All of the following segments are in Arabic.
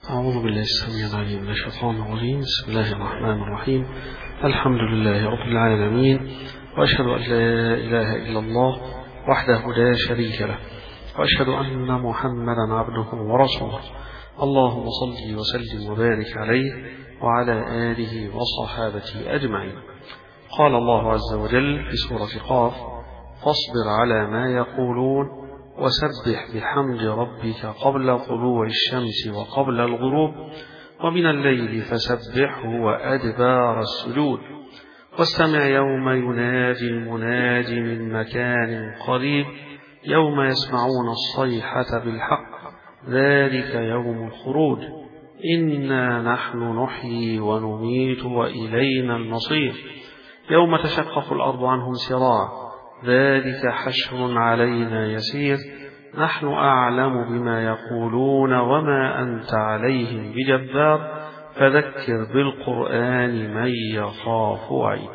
أعوذ بالله السميع العليم من الشيطان الرجيم. بسم الله الرحمن الرحيم. الحمد لله رب العالمين، وأشهد أن لا إله إلا الله وحده لا شريك له، وأشهد أن محمدا عبده ورسوله. اللهم صل وسلم وبارك عليه وعلى آله وصحابته أجمعين. قال الله عز وجل في سورة قاف: فاصبر على ما يقولون وسبح بحمد ربك قبل طلوع الشمس وقبل الغروب ومن الليل فسبحه وأدبار السجود واستمع يوم ينادي المناد من مكان قريب يوم يسمعون الصيحة بالحق ذلك يوم الخروج إنا نحن نحيي ونميت وإلينا المصير يوم تشقق الأرض عنهم سراعا ذلك حشر علينا يسير نحن أعلم بما يقولون وما أنت عليهم بجبار فذكر بالقرآن من يخاف وعيد.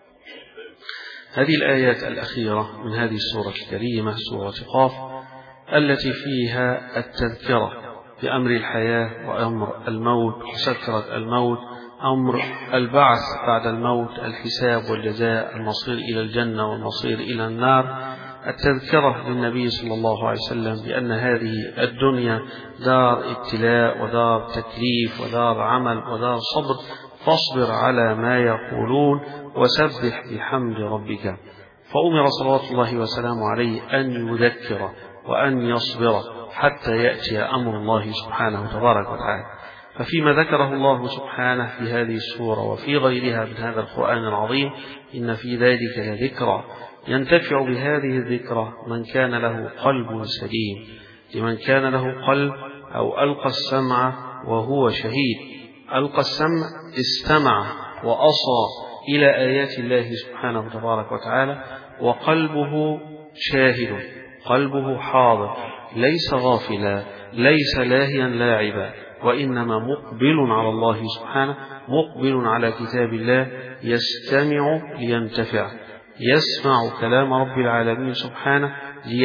هذه الآيات الأخيرة من هذه السورة الكريمة سورة قاف التي فيها التذكرة بأمر الحياة وأمر الموت وسكرة الموت، أمر البعث بعد الموت، الحساب والجزاء، المصير إلى الجنة والمصير إلى النار، التذكرة للنبي صلى الله عليه وسلم بأن هذه الدنيا دار ابتلاء ودار تكليف ودار عمل ودار صبر، فاصبر على ما يقولون وسبح بحمد ربك. فأمر صلوات الله وسلامه عليه أن يذكر وأن يصبر حتى يأتي أمر الله سبحانه تبارك وتعالى. ففيما ذكره الله سبحانه في هذه السورة وفي غيرها من هذا القرآن العظيم إن في ذلك لذكرى ينتفع بهذه الذكرى من كان له قلب سليم، لمن كان له قلب أو ألقى السمع وهو شهيد. ألقى السمع استمع وأصغى إلى آيات الله سبحانه تبارك وتعالى، وقلبه شاهد، قلبه حاضر، ليس غافلا، ليس لاهيا لاعبا، وإنما مقبل على الله سبحانه، مقبل على كتاب الله، يستمع لينتفع، يسمع كلام رب العالمين سبحانه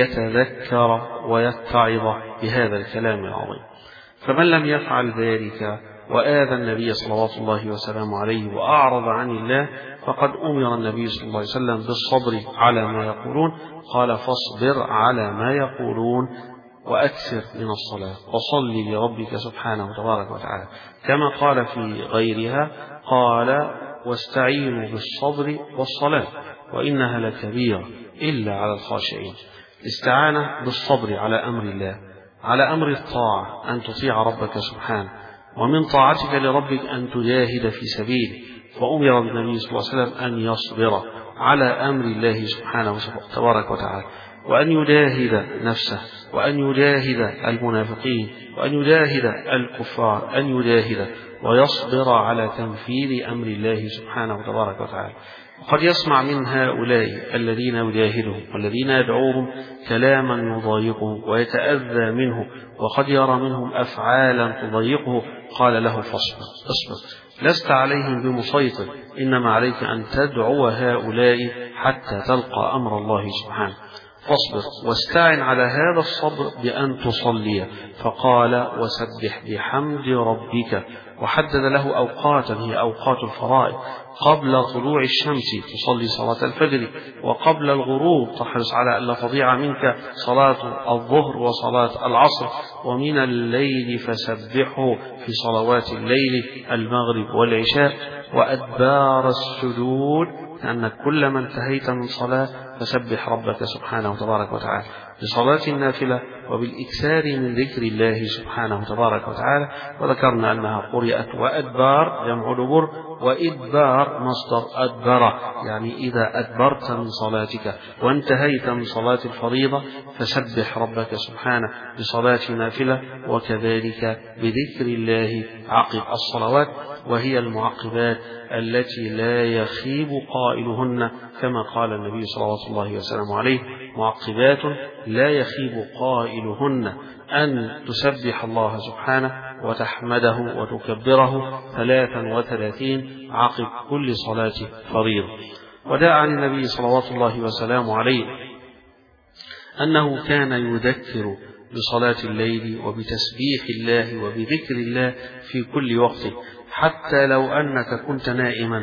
ليتذكر ويتعظ بهذا الكلام العظيم. فمن لم يفعل ذلك وآذى النبي صلوات الله وسلامه عليه وأعرض عن الله فقد أمر النبي صلى الله عليه وسلم بالصبر على ما يقولون. قال: فاصبر على ما يقولون وأكثر من الصلاة وصل لربك سبحانه تبارك وتعالى، كما قال في غيرها قال: واستعينوا بالصبر والصلاة وإنها لكبيرة إلا على الخاشعين. الاستعانة بالصبر على أمر الله، على أمر الطاعة أن تطيع ربك سبحانه، ومن طاعتك لربك أن تجاهد في سبيله. فأمر بالنبي صلى الله عليه وسلم أن يصبر على أمر الله سبحانه تبارك وتعالى، وأن يجاهد نفسه، وأن يجاهد المنافقين، وأن يجاهد الكفار، أن يجاهد ويصبر على تنفيذ أمر الله سبحانه تبارك وتعالى. وقد يسمع من هؤلاء الذين يجاهدهم والذين يدعوهم كلاما يضايقه ويتأذى منه، وقد يرى منهم أفعالا تضايقه، قال له: فاصبر، اصبر، لست عليهم بمسيطر، إنما عليك أن تدعو هؤلاء حتى تلقى أمر الله سبحانه. فاصبر واستعن على هذا الصبر بأن تصلي، فقال: وسبح بحمد ربك، وحدد له أوقاتا هي أوقات الفرائض. قبل طلوع الشمس تصلي صلاة الفجر، وقبل الغروب تحرص على ألا تضيع منك صلاة الظهر وصلاة العصر، ومن الليل فسبحه في صلوات الليل المغرب والعشاء، وأدبار السجود، لأنك كلما انتهيت من صلاة فسبح ربك سبحانه تبارك وتعالى بصلاة النافلة وبالإكثار من ذكر الله سبحانه تبارك وتعالى. وذكرنا أنها قرئت وأدبار جمع دبر، وإدبار مصدر أدبر، يعني إذا أدبرت من صلاتك وانتهيت من صلاة الفريضة فسبح ربك سبحانه بصلاة نافلة، وكذلك بذكر الله عقب الصلوات، وهي المعقبات التي لا يخيب قائلهن، كما قال النبي صلى الله عليه وسلم عليه: معقبات لا يخيب قائلهن، أن تسبح الله سبحانه وتحمده وتكبره 33 عقب كل صلاة فريضة. وداء عن النبي صلوات الله وسلامه عليه أنه كان يذكر بصلاة الليل وبتسبيح الله وبذكر الله في كل وقت، حتى لو أنك كنت نائما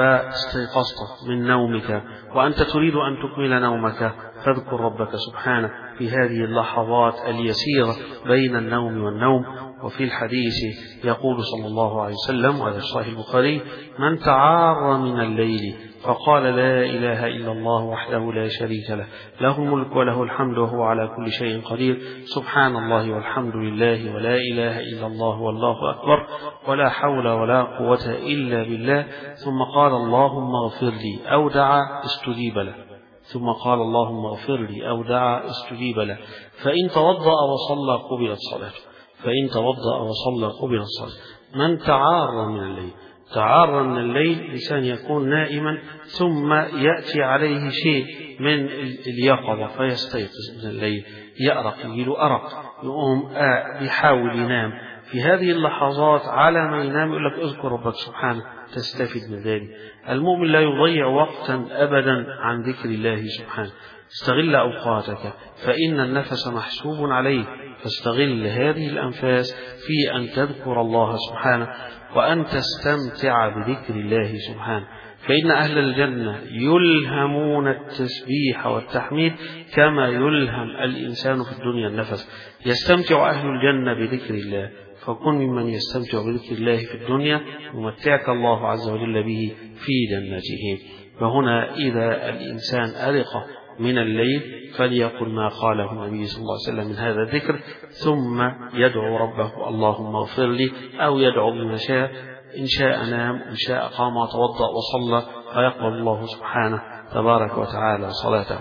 فاستيقظت من نومك وأنت تريد أن تكمل نومك، فاذكر ربك سبحانه في هذه اللحظات اليسيرة بين النوم والنوم. وفي الحديث يقول صلى الله عليه وسلم، وهذا صحيح البخاري: من تعار من الليل فقال لا إله إلا الله وحده لا شريك له، له الملك وله الحمد وهو على كل شيء قدير، سبحان الله والحمد لله ولا إله إلا الله والله أكبر ولا حول ولا قوة إلا بالله، ثم قال اللهم اغفر لي أو دعا استجيب له، ثم قال اللهم اغفر لي أو دعا استجيب له، فإن توضأ وصلى قبلت صلاته، فإن توضأ وصلى قبلت صلاته. من تعار من الليل، تعار من الليل إنسان يكون نائما ثم يأتي عليه شيء من اليقظة فيستيقظ من الليل، يأرق، يجيله أرق، يقوم يحاول ينام. في هذه اللحظات على ما ينام يقول لك اذكر ربك سبحانه، تستفيد من ذلك. المؤمن لا يضيع وقتا أبدا عن ذكر الله سبحانه. استغل أوقاتك فإن النفس محسوب عليك، فاستغل هذه الأنفاس في أن تذكر الله سبحانه وأن تستمتع بذكر الله سبحانه. فإن أهل الجنة يلهمون التسبيح والتحميد كما يلهم الإنسان في الدنيا النفس. يستمتع أهل الجنة بذكر الله، فكن ممن يستمتع بذكر الله في الدنيا يمتعك الله عز وجل به في جنته. فهنا إذا الإنسان أرق من الليل فليقل ما قاله النبي صلى الله عليه وسلم من هذا الذكر، ثم يدعو ربه اللهم اغفر لي، أو يدعو بما شاء، إن شاء نام، إن شاء قام وتوضأ وصلى، فيقبل الله سبحانه تبارك وتعالى صلاته.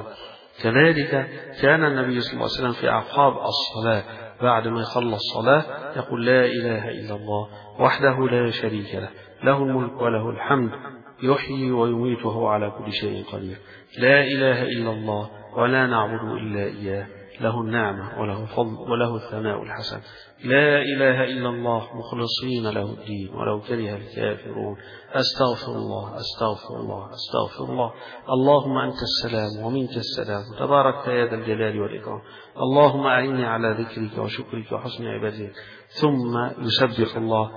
كذلك كان النبي صلى الله عليه وسلم في أعقاب الصلاة بعد ما يخلص الصلاة يقول لا إله إلا الله وحده لا شريك له، له الملك وله الحمد يحيي ويميت وهو على كل شيء قدير، لا إله إلا الله ولا نعبد إلا إياه، له النعمة وله الفضل وله الثناء الحسن، لا إله إلا الله مخلصين له الدين ولو كره الكافرون، أستغفر الله أستغفر الله أستغفر الله، اللهم أنت السلام ومنك السلام تبارك يا ذا الجلال والإكرام، اللهم أعني على ذكرك وشكرك وحسن عبادتك. ثم يسبح الله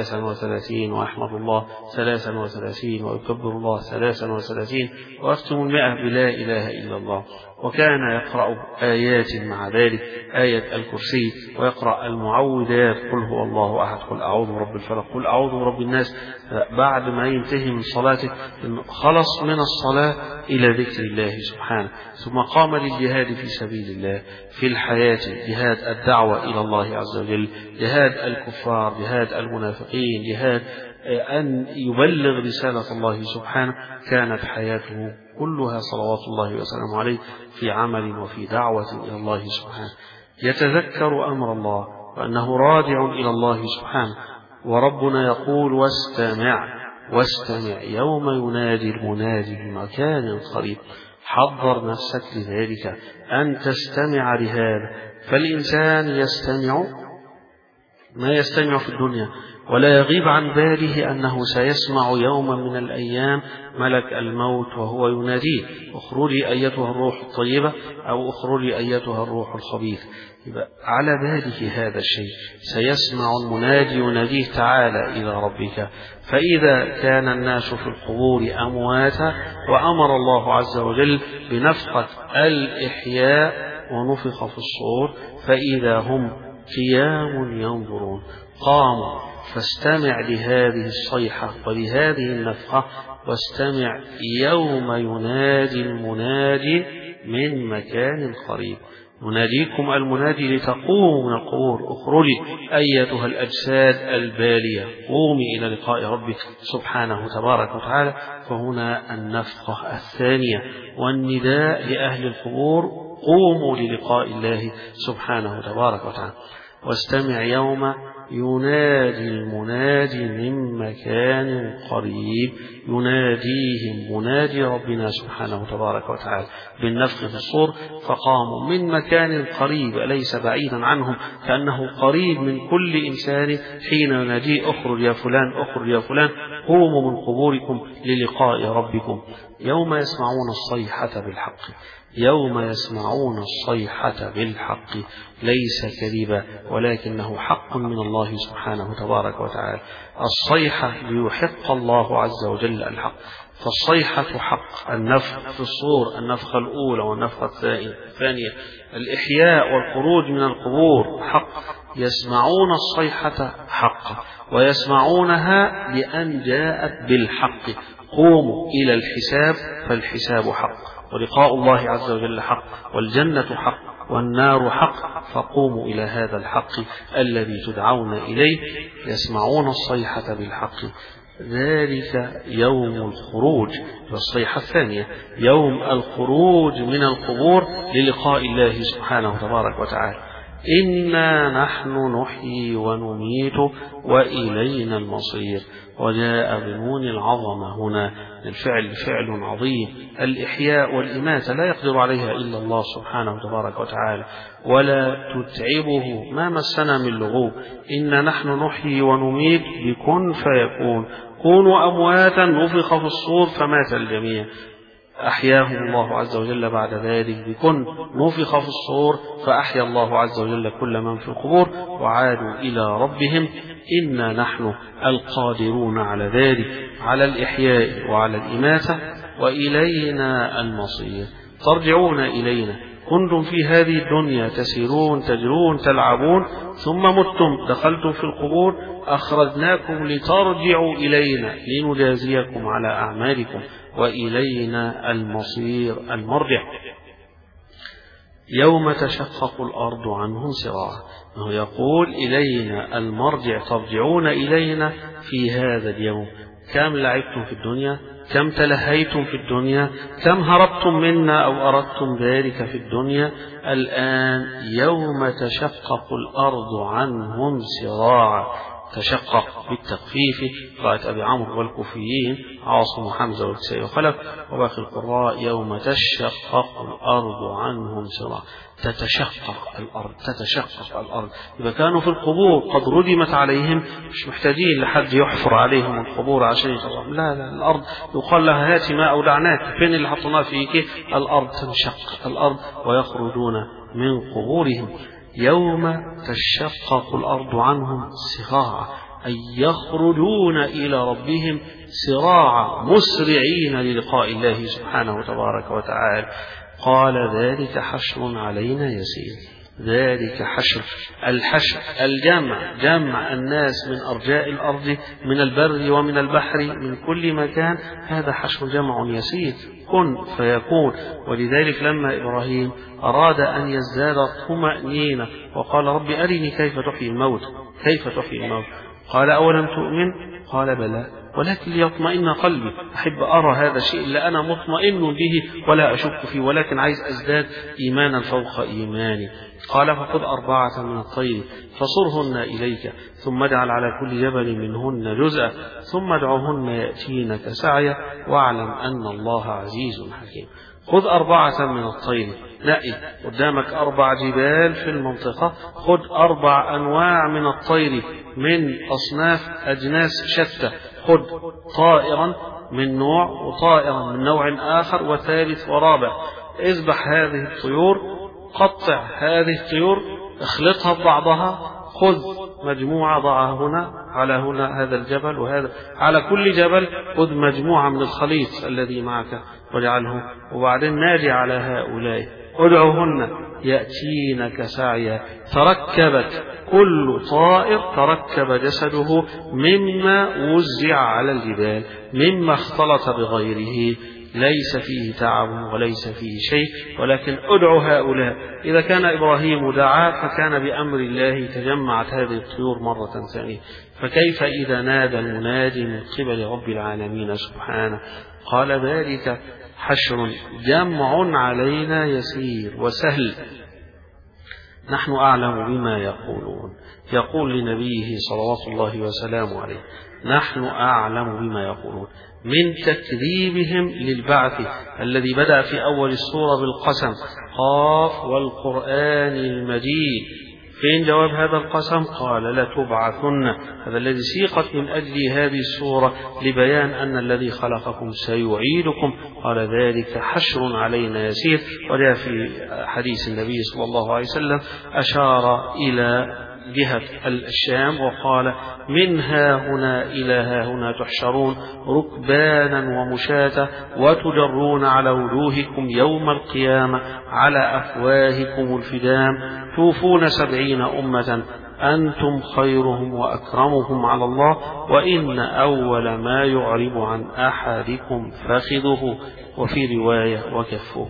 33 ويحمد الله 33 ويكبر الله 33 ويختم 100 بلا إله إلا الله. وكان يقرأ آيات مع ذلك، آية الكرسي، ويقرأ المعوذات، قل هو الله أحد، قل أعوذ برب الفلق، قل أعوذ برب الناس. بعد ما ينتهي من صلاته خلص من الصلاة إلى ذكر الله سبحانه، ثم قام للجهاد في سبيل الله في الحياة، جهاد الدعوة إلى الله عز وجل، جهاد الكفار، جهاد المنافقين، جهاد أن يبلغ رسالة الله سبحانه. كانت حياته كلها صلوات الله وسلامه عليه في عمل وفي دعوة إلى الله سبحانه، يتذكر أمر الله وأنه راجع إلى الله سبحانه. وربنا يقول واستمع واستمع يوم ينادي المنادي بمكان قريب. حضر نفسك لذلك أن تستمع لهذا، فالإنسان يستمع ما يستمع في الدنيا ولا يغيب عن باله أنه سيسمع يوما من الأيام ملك الموت وهو يناديه اخرجي أيتها الروح الطيبة أو اخرجي أيتها الروح الخبيث. يبقى على باله هذا الشيء، سيسمع المنادي يناديه تعالى إلى ربك. فإذا كان الناس في القبور أمواتا وأمر الله عز وجل بنفخة الإحياء ونفخ في الصور فإذا هم قيام ينظرون. قاموا فاستمع لهذه الصيحة ولهذه النفخة، واستمع يوم ينادي المنادي من مكان قريب. يناديكم المنادي لتقوموا من القبور اخرجي أيتها الأجساد البالية، قومي إلى لقاء ربك سبحانه تبارك وتعالى. فهنا النفخة الثانية والنداء لأهل القبور قوموا للقاء الله سبحانه تبارك وتعالى. واستمع يوم ينادي المنادي من مكان قريب، يناديهم منادي ربنا سبحانه تبارك وتعالى بالنفخ في الصور، فقاموا من مكان قريب ليس بعيدا عنهم، كأنه قريب من كل إنسان حين يناديه اخرج يا فلان اخرج يا فلان، قوموا من قبوركم للقاء ربكم. يوم يسمعون الصيحة بالحق، يوم يسمعون الصيحة بالحق ليس كذبا ولكنه حق من الله سبحانه تبارك وتعالى. الصيحة ليحق الله عز وجل الحق، فالصيحة حق، النفخ في الصور، النفخة الأولى والنفخة الثانية، الإحياء والخروج من القبور حق. يسمعون الصيحة حق ويسمعونها لأن جاءت بالحق. قوموا إلى الحساب فالحساب حق، ولقاء الله عز وجل حق، والجنة حق، والنار حق، فقوموا إلى هذا الحق الذي تدعون إليه. يسمعون الصيحة بالحق، ذلك يوم الخروج، والصيحة الثانية يوم الخروج من القبور للقاء الله سبحانه تبارك وتعالى. إنا نحن نحيي ونميت وإلينا المصير. وجاء بنون العظمة هنا، الفعل فعل عظيم. الإحياء والإماتة لا يقدر عليها إلا الله سبحانه تبارك وتعالى، ولا تتعبه ما مسنا من لغوب. إنا نحن نحيي ونميت بكن فيكون. كونوا أمواتا نفخ في الصور فمات الجميع. أحياهم الله عز وجل بعد ذلك بكن، نفخ في الصور فأحيا الله عز وجل كل من في القبور وعادوا إلى ربهم. إنا نحن القادرون على ذلك، على الإحياء وعلى الإماتة، وإلينا المصير. ترجعون إلينا، كنتم في هذه الدنيا تسيرون تجرون تلعبون، ثم متم دخلتم في القبور، أخرجناكم لترجعوا إلينا لنجازيكم على أعمالكم، وإلينا المصير المرجع. يوم تشقق الأرض عنهم سراعا، هو يقول إلينا المرجع، ترجعون إلينا في هذا اليوم. كم لعبتم في الدنيا، كم تلهيتم في الدنيا، كم هربتم منا أو أردتم ذلك في الدنيا. الآن يوم تشقق الأرض عنهم سراعا، تشقق بالتخفيف، قراءة أبي عمرو والكوفيين عاصم وحمزة والكسائي وخلف، وباقي القراء يوم تشقق الأرض عنهم سراعا. تتشقق الأرض، تتشقق الأرض. إذا كانوا في القبور قد ردمت عليهم، مش محتاجين لحد يحفر عليهم القبور عشان يطلعهم، لا لا، الأرض يقال لها هات ماء أودعناك، فين اللي حطنا فيك؟ الأرض تنشق الأرض ويخرجون من قبورهم. يوم تشقق الأرض عنهم سراعا، أي يخرجون إلى ربهم سراعا مسرعين للقاء الله سبحانه تبارك وتعالى. قال ذلك حشر علينا يسير. ذلك حشر، الحشر الجمع، جمع الناس من أرجاء الأرض، من البر ومن البحر، من كل مكان، هذا حشر جمع يسير، كن فيكون. ولذلك لما إبراهيم أراد أن يزداد طمأنينة وقال رب أرني كيف تحيي الموت، كيف تحيي الموت، قال أولم تؤمن؟ قال بلى ولكن ليطمئن قلبي، أحب أرى هذا الشيء اللي أنا مطمئن به ولا أشك فيه، ولكن عايز أزداد إيمانا فوق إيماني. قال فخذ 4 من الطير فصرهن إليك، ثم اجعل على كل جبل منهن جزءا، ثم ادعهن يأتينك سعيا، واعلم أن الله عزيز حكيم. خذ 4 من الطير، نقي قدامك 4 جبال في المنطقة، خذ 4 أنواع من الطير من أصناف أجناس شتى، خذ طائرا من نوع وطائرا من نوع آخر وثالث ورابع، اذبح هذه الطيور، قطع هذه الطيور، اخلطها ببعضها، خذ مجموعة ضعها هنا على هنا هذا الجبل، وهذا على كل جبل خذ مجموعة من الخليط الذي معك واجعله، وبعدين ناجي على هؤلاء ادعوهن يأتينك سعيا. تركبت كل طائر، تركب جسده مما وزع على الجبال، مما اختلط بغيره، ليس فيه تعب وليس فيه شيء، ولكن ادعو هؤلاء. إذا كان إبراهيم دعا فكان بأمر الله تجمعت هذه الطيور مرة ثانية، فكيف إذا نادى المنادي من قبل رب العالمين سبحانه؟ قال ذلك حشر جمع علينا يسير وسهل، نحن أعلم بما يقولون. يقول لنبيه صلوات الله وسلامه عليه نحن أعلم بما يقولون، من تكذيبهم للبعث الذي بدأ في أول السورة بالقسم، قاف والقرآن المجيد، فين جواب هذا القسم؟ قال لتبعثن. هذا الذي سيقت من أجل هذه السورة لبيان أن الذي خلقكم سيعيدكم. قال ذلك حشر علينا يسير. وجاء في حديث النبي صلى الله عليه وسلم أشار إلى جهة الشام وقال من ها هنا إلى ها هنا تحشرون ركبانا ومشاة وتجرون على وجوهكم يوم القيامة على أفواهكم الفدام توفون 70 أمة أنتم خيرهم وأكرمهم على الله وإن أول ما يعرب عن أحدكم فخذه وفي رواية وكفه.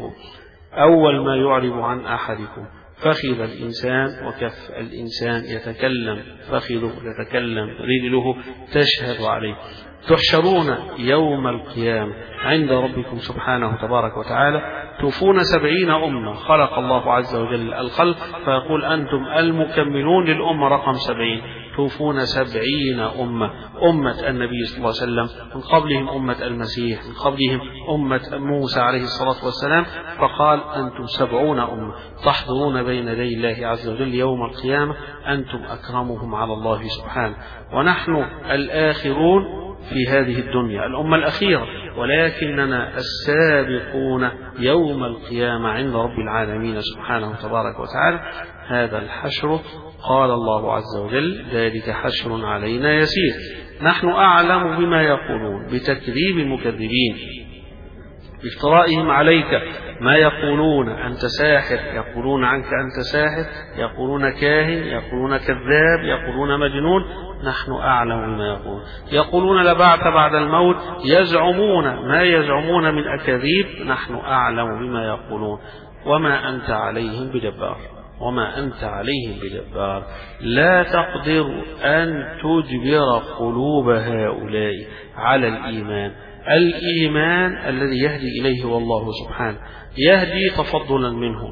أول ما يعرب عن أحدكم فخذ الإنسان وكف الإنسان يتكلم فخذه يتكلم رجله تشهد عليه. تحشرون يوم القيامة عند ربكم سبحانه تبارك وتعالى توفون 70 أمة. خلق الله عز وجل الخلق فيقول أنتم المكملون للأمة رقم 70. توفون 70 أمة. أمة النبي صلى الله عليه وسلم من قبلهم أمة المسيح من قبلهم أمة موسى عليه الصلاة والسلام. فقال أنتم 70 أمة تحضرون بين يدي الله عز وجل يوم القيامة أنتم أكرمهم على الله سبحانه. ونحن الآخرون في هذه الدنيا الأمة الأخيرة ولكننا السابقون يوم القيامة عند رب العالمين سبحانه تبارك وتعالى. هذا الحشر قال الله عز وجل ذلك حشر علينا يسير. نحن أعلم بما يقولون بتكذيب المكذبين بافترائهم عليك ما يقولون أنت ساحر يقولون عنك أنت ساحر يقولون كاهن يقولون كذاب يقولون مجنون. نحن أعلم بما يقولون. يقولون لبعث بعد الموت يزعمون ما يزعمون من أكاذيب. نحن أعلم بما يقولون وما أنت عليهم بجبار وما أنت عليهم بجبار. لا تقدر أن تجبر قلوب هؤلاء على الإيمان. الإيمان الذي يهدي إليه والله سبحانه يهدي تفضلا منه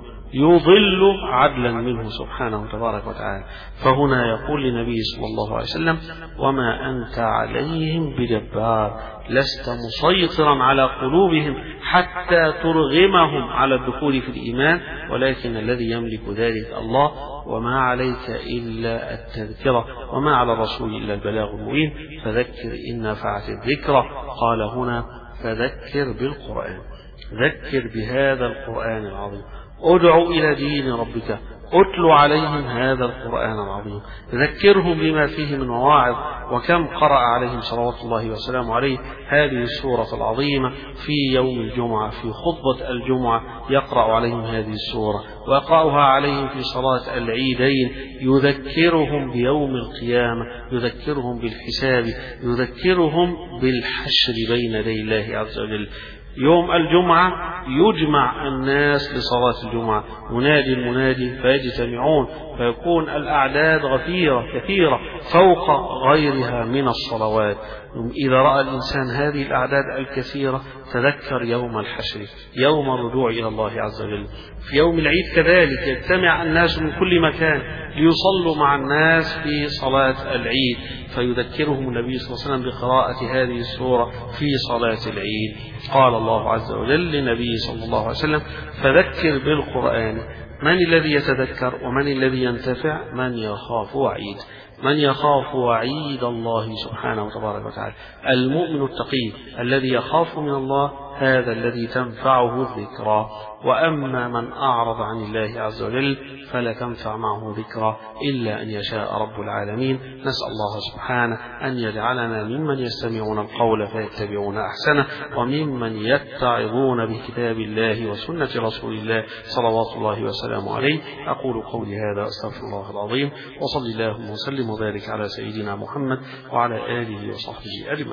يضل عدلا منه سبحانه تبارك وتعالى. فهنا يقول للنبي صلى الله عليه وسلم وما أنت عليهم بجبار. لست مسيطرا على قلوبهم حتى ترغمهم على الدخول في الإيمان ولكن الذي يملك ذلك الله. وما عليك إلا التذكرة وما على الرسول إلا البلاغ المبين. فذكر إن نفعت الذكرى. قال هنا فذكر بالقرآن. ذكر بهذا القرآن العظيم. ادعو إلى دين ربك اتل عليهم هذا القرآن العظيم. ذكرهم بما فيه من مواعظ. وكم قرأ عليهم صلوات الله وسلامه عليه هذه السورة العظيمة في يوم الجمعة في خطبة الجمعة يقرأ عليهم هذه السورة ويقرأها عليهم في صلاة العيدين. يذكرهم بيوم القيامة يذكرهم بالحساب يذكرهم بالحشر بين يدي الله عز وجل. يوم الجمعة يجمع الناس لصلاة الجمعة منادي المنادي فيجتمعون فيكون الأعداد غفيرة كثيرة فوق غيرها من الصلوات. إذا رأى الإنسان هذه الأعداد الكثيرة تذكر يوم الحشر يوم الرجوع إلى الله عز وجل. في يوم العيد كذلك يجتمع الناس من كل مكان ليصلوا مع الناس في صلاة العيد فيذكرهم النبي صلى الله عليه وسلم بقراءة هذه السورة في صلاة العيد. قال الله عز وجل للنبي صلى الله عليه وسلم فذكر بالقرآن. من الذي يتذكر ومن الذي ينتفع؟ من يخاف وعيد. من يخاف وعيد الله سبحانه تبارك وتعالى. المؤمن التقي الذي يخاف من الله هذا الذي تنفعه الذكرى. وأما من أعرض عن الله عز وجل فلا تنفع معه ذكرى إلا أن يشاء رب العالمين. نسأل الله سبحانه أن يجعلنا ممن يستمعون القول فيتبعون أحسنه وممن يتعظون بكتاب الله وسنة رسول الله صلوات الله وسلامه عليه. أقول قولي هذا أستغفر الله العظيم وصلى الله وسلم وبارك على سيدنا محمد وعلى آله وصحبه أجمعين.